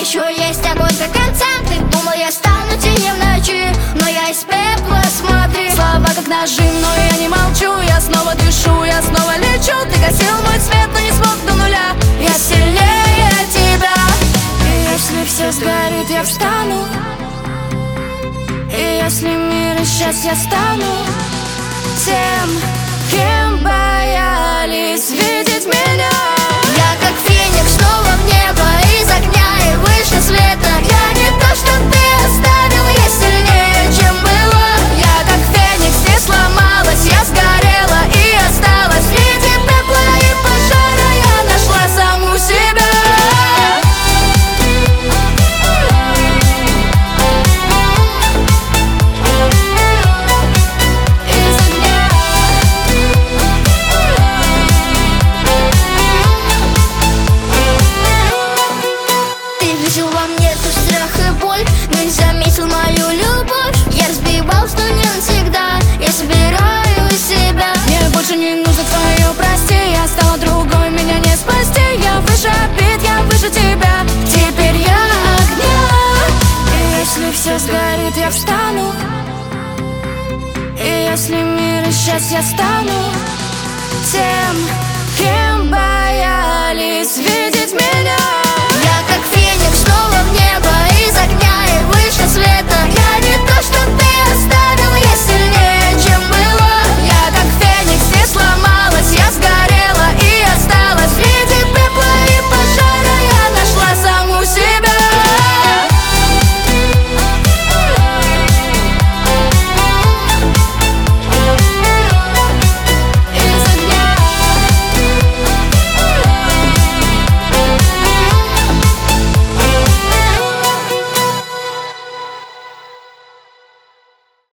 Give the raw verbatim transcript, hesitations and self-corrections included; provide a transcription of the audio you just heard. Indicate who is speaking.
Speaker 1: еще есть огонь до конца. Ты думал, я стану тенью в ночи, но я из пепла, смотри.
Speaker 2: Слова как ножи, но я не молчу. Я снова дышу, я снова лечу. Ты гасил мой свет, но не смог до нуля.
Speaker 1: Я сильнее тебя.
Speaker 2: И если все сгорит, я встану. И если мир исчез, я стану тем, кем боялись видеть меня.
Speaker 1: Я как феникс снова в небо, из огня и выше света. Я не то, что ты оставил, я сильнее, чем было. Я как феникс, не сломалась, я сгорела и осталась. Среди пепла и пожара я нашла саму себя. Видел во мне ту страх и боль, но не заметил мою любовь. Я разбивался, но не навсегда. Я собираю себя.
Speaker 2: Мне больше не нужно твое прости. Я стала другой, меня не спасти. Я выше обид, я выше тебя. Теперь я огня. И если все сгорит, я встану. И если мир исчез, я стану тем, кем боялись видеть меня.
Speaker 1: Я как феникс снова в небо, из огня и выше света. Я не то, что